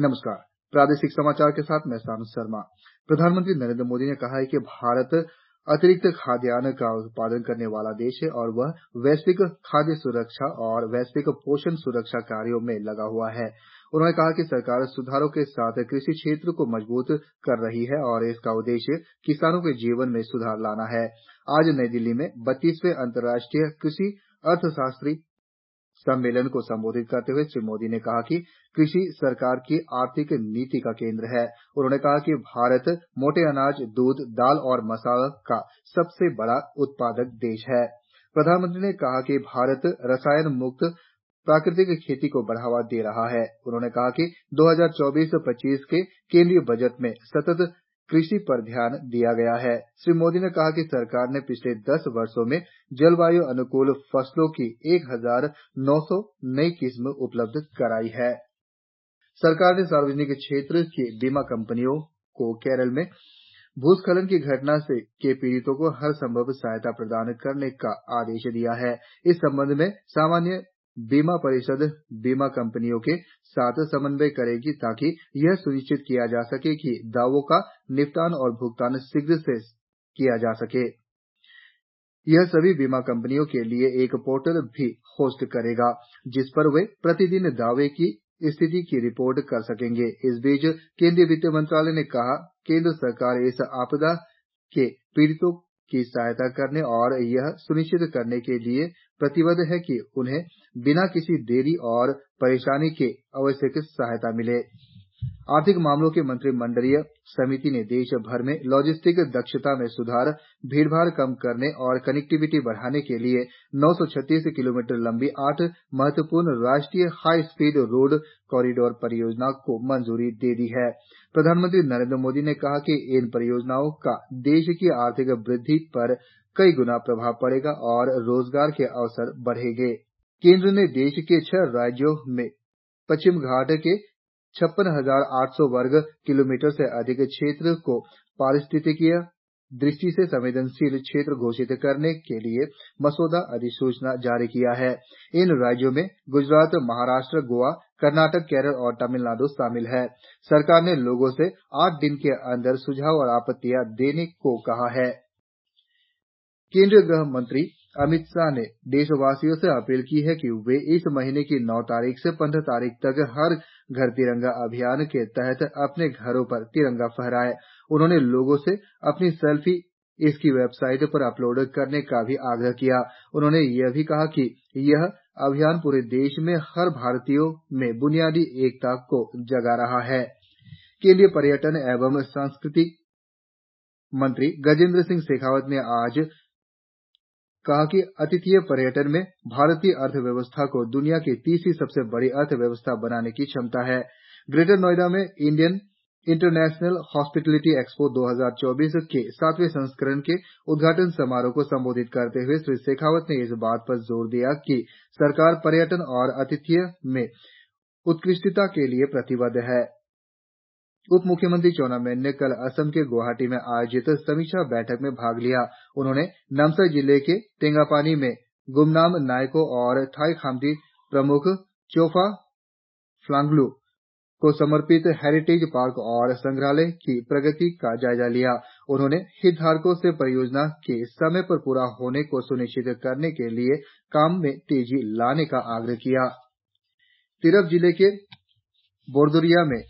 नमस्कार। प्रादेशिक समाचार के साथ मैं सानु शर्मा। प्रधानमंत्री नरेंद्र मोदी ने कहा है कि भारत अतिरिक्त खाद्यान्न का उत्पादन करने वाला देश है और वह वैश्विक खाद्य सुरक्षा और वैश्विक पोषण सुरक्षा कार्यों में लगा हुआ है। उन्होंने कहा कि सरकार सुधारों के साथ कृषि क्षेत्र को मजबूत कर रही है और इसका उद्देश्य किसानों के जीवन में सुधार लाना है। आज नई दिल्ली में 32वें अंतर्राष्ट्रीय कृषि अर्थशास्त्री सम्मेलन को संबोधित करते हुए श्री मोदी ने कहा कि कृषि सरकार की आर्थिक नीति का केंद्र है। उन्होंने कहा कि भारत मोटे अनाज, दूध, दाल और मसाला का सबसे बड़ा उत्पादक देश है। प्रधानमंत्री ने कहा कि भारत रसायन मुक्त प्राकृतिक खेती को बढ़ावा दे रहा है। उन्होंने कहा कि 2024-25 के केंद्रीय बजट में सतत कृषि पर ध्यान दिया गया है। श्री मोदी ने कहा कि सरकार ने पिछले 10 वर्षों में जलवायु अनुकूल फसलों की 1900 नई किस्में उपलब्ध कराई है। सरकार ने सार्वजनिक क्षेत्र की बीमा कंपनियों को केरल में भूस्खलन की घटना के पीड़ितों को हर संभव सहायता प्रदान करने का आदेश दिया है। इस संबंध में सामान्य बीमा परिषद बीमा कंपनियों के साथ समन्वय करेगी ताकि यह सुनिश्चित किया जा सके कि दावों का निपटान और भुगतान शीघ्र से किया जा सके। यह सभी बीमा कंपनियों के लिए एक पोर्टल भी होस्ट करेगा जिस पर वे प्रतिदिन दावे की स्थिति की रिपोर्ट कर सकेंगे। इस बीच केंद्रीय वित्त मंत्रालय ने कहा केंद्र सरकार इस आपदा के पीड़ितों की सहायता करने और यह सुनिश्चित करने के लिए प्रतिबद्ध है कि उन्हें बिना किसी देरी और परेशानी के आवश्यक सहायता मिले। आर्थिक मामलों की मंत्रिमंडलीय समिति ने देश भर में लॉजिस्टिक दक्षता में सुधार, भीड़भाड़ कम करने और कनेक्टिविटी बढ़ाने के लिए 936 किलोमीटर लंबी 8 महत्वपूर्ण राष्ट्रीय हाई स्पीड रोड कॉरिडोर परियोजनाओं को मंजूरी दे दी है। प्रधानमंत्री नरेंद्र मोदी ने कहा कि इन परियोजनाओं का देश की आर्थिक वृद्धि पर कई गुना प्रभाव पड़ेगा और रोजगार के अवसर बढ़ेंगे। केंद्र ने देश के 6 राज्यों में पश्चिम घाट के 56,800 वर्ग किलोमीटर से अधिक क्षेत्र को पारिस्थितिकीय दृष्टि से संवेदनशील क्षेत्र घोषित करने के लिए मसौदा अधिसूचना जारी किया है। इन राज्यों में गुजरात, महाराष्ट्र, गोवा, कर्नाटक, केरल और तमिलनाडु शामिल हैं। सरकार ने लोगों से 8 दिन के अंदर सुझाव और आपत्तियां देने को कहा है। केंद्रीय गृह मंत्री अमित शाह ने देशवासियों से अपील की है कि वे इस महीने की 9 तारीख से 15 तारीख तक हर घर तिरंगा अभियान के तहत अपने घरों पर तिरंगा फहराएं। उन्होंने लोगों से अपनी सेल्फी इसकी वेबसाइट पर अपलोड करने का भी आग्रह किया। उन्होंने यह भी कहा कि यह अभियान पूरे देश में हर भारतीय में बुनियादी एकता को जगा रहा है। केंद्रीय पर्यटन एवं संस्कृति मंत्री गजेंद्र सिंह शेखावत ने आज कहा कि अतिथि पर्यटन में भारतीय अर्थव्यवस्था को दुनिया की तीसरी सबसे बड़ी अर्थव्यवस्था बनाने की क्षमता है। ग्रेटर नोएडा में इंडियन इंटरनेशनल हॉस्पिटैलिटी एक्सपो 2024 के 7वें संस्करण के उद्घाटन समारोह को संबोधित करते हुए श्री शेखावत ने इस बात पर जोर दिया कि सरकार पर्यटन और आतिथ्य में उत्कृष्टता के लिए प्रतिबद्ध है। उप मुख्यमंत्री चाउना मेन ने कल असम के गुवाहाटी में आयोजित समीक्षा बैठक में भाग लिया। उन्होंने नामसाई जिले के टेंगापानी में गुमनाम नायको और थाई खामती प्रमुख चोफा फ्लांगलू को समर्पित हेरिटेज पार्क और संग्रहालय की प्रगति का जायजा लिया। उन्होंने हितधारकों से परियोजना के समय पर पूरा होने को सुनिश्चित करने के लिए काम में तेजी लाने का आग्रह किया। तिरप जिले के बोरदुरिया में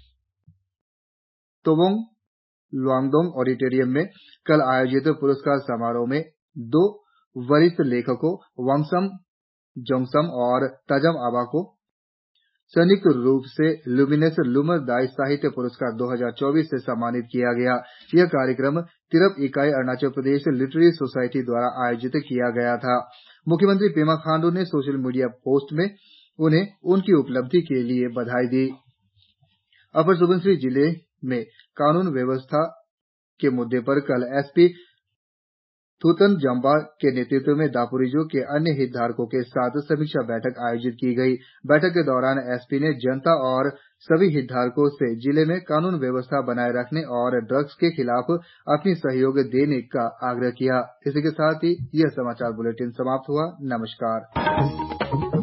तोबोंग लुआंगडोंग ऑडिटोरियम में कल आयोजित पुरस्कार समारोह में 2 वरिष्ठ लेखकों वांगसम जोंगसम और ताजम आबा को संयुक्त रूप से लुमिनस लुमर दाई साहित्य पुरस्कार 2024 से सम्मानित किया गया। यह कार्यक्रम तिरप इकाई अरुणाचल प्रदेश लिटरेरी सोसायटी द्वारा आयोजित किया गया था। मुख्यमंत्री पेमा खांडू ने सोशल मीडिया पोस्ट में उन्हें उनकी उपलब्धि के लिए बधाई दी। अपर सुबनसिरी जिले में कानून व्यवस्था के मुद्दे पर कल एसपी थुतन जम्बा के नेतृत्व में दापोरिजो के अन्य हितधारकों के साथ समीक्षा बैठक आयोजित की गई। बैठक के दौरान एसपी ने जनता और सभी हितधारकों से जिले में कानून व्यवस्था बनाए रखने और ड्रग्स के खिलाफ अपनी सहयोग देने का आग्रह किया। इसी के साथ ही यह समाचार बुलेटिन समाप्त हुआ। नमस्कार।